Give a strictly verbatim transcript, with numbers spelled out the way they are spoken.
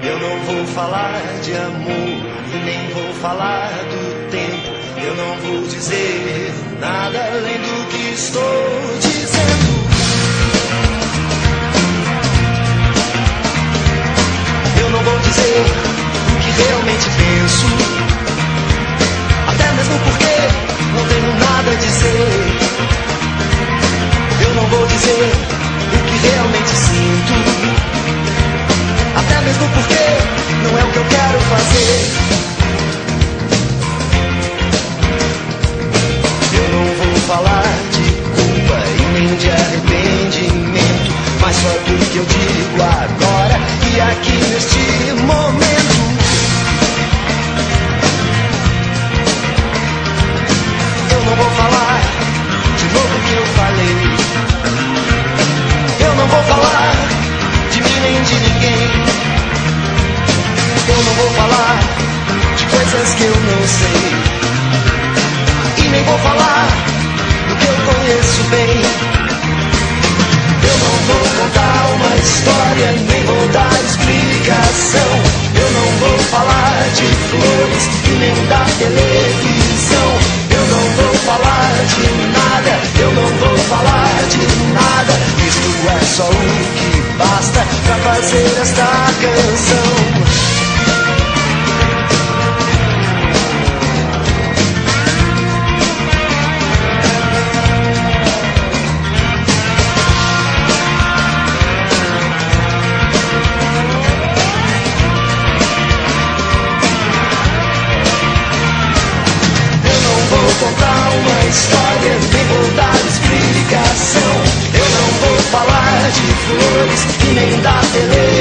Eu não vou falar de amor e nem vou falar do tempo. Eu não vou dizer nada além do que estou dizendo. Eu não vou dizer o que realmente penso, até mesmo porque não tenho nada a dizer. Eu não vou dizer o que realmente sinto, até mesmo porque não é o que eu quero fazer. Eu não vou falar de culpa e nem de arrependimento, mas só do que eu digo agora e aqui neste momento. Eu não vou falar de novo o que eu falei. Eu não vou falar de mim nem de ninguém. Eu não vou falar de coisas que eu não sei, e nem vou falar do que eu conheço bem. Eu não vou contar uma história, nem vou dar explicação. Eu não vou falar de flores e nem da televisão. Eu não vou falar de nada, eu não vou falar de nada. Isto é só o que basta pra fazer esta canção. Contar uma história, nem vou dar explicação. Eu não vou falar de flores e nem da televisão.